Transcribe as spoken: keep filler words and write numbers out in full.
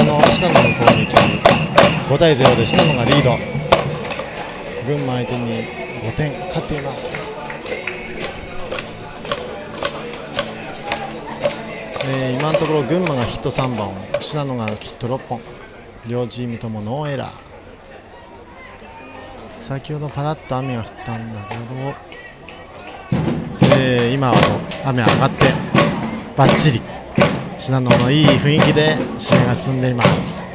の信濃の攻撃ごたいゼロで信濃がリード。群馬相手にごてん勝っています。えー、今のところ群馬がヒットさんぼん、信濃がヒットろっぽん、両チームともノーエラー。先ほどパラッと雨が降ったんだけど、えー、今は雨上がってバッチリ信濃のいい雰囲気で試合が進んでいます。